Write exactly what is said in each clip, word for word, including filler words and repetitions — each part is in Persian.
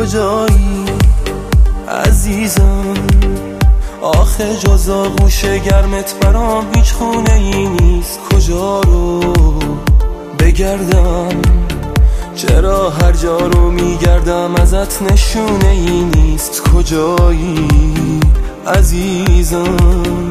کجایی عزیزم؟ آخه جز آغوش گرمت برام هیچ خونه ای نیست. کجا رو بگردم؟ چرا هر جا رو میگردم ازت نشونه ای نیست. کجایی عزیزم؟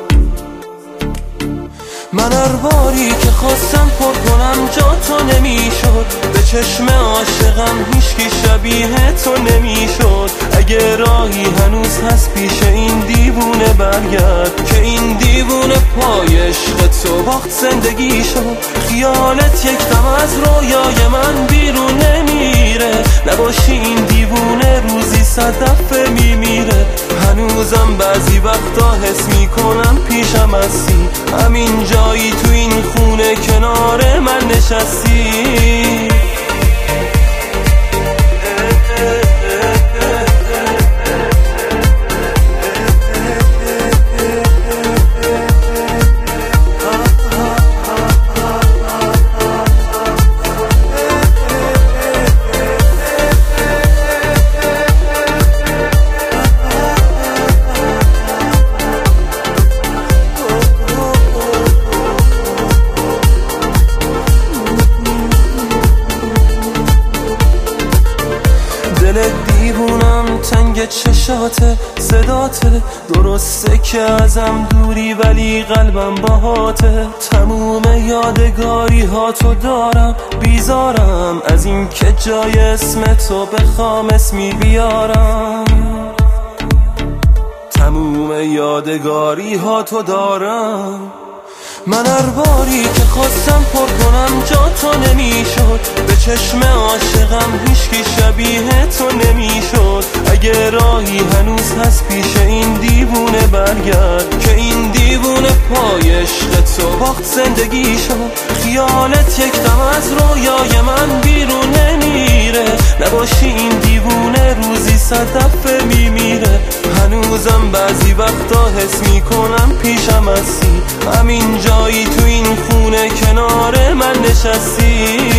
من هر باری که خواستم پر کنم جا تو نمیشد. به چشم عاشقم هیچکی شبیه تو نمیشد. اگه راهی هنوز هست پیش این دیوونه برگرد که این دیوونه پای عشق تو باخت زندگی شد. خیالت یک دم از رویای من بیرون نمیره. نباشی این دیوونه روزی صد دفعه میمیره. هنوزم بعضی وقتا حس میکنم پیشم هستی. همین جایی تو این خونه کنار من نشستی. دل دیوونم تنگ چشاته صداته. درسته که ازم دوری ولی قلبم باهاته. تموم یادگاری ها تو دارم. بیزارم از این که جای اسم تو بخوام اسمی بیارم. تموم یادگاری ها تو دارم. من هر باری که خواستم پر کنم جا تو نمیشد. به چشم عاشقم هیچکی شبیه تو نمیشد. اگه راهی هنوز هست پیش این دیوونه برگرد که این دیوونه پای عشق تو باخت زندگی شد. خیالت یک دم از رویای من بیرون نمیره. نباشی این دیوونه روزی صد دفعه میمیره. هنوزم بعضی وقتا حس میکنم پیشم هستی. همین جایی تو این خونه کنار من نشستی.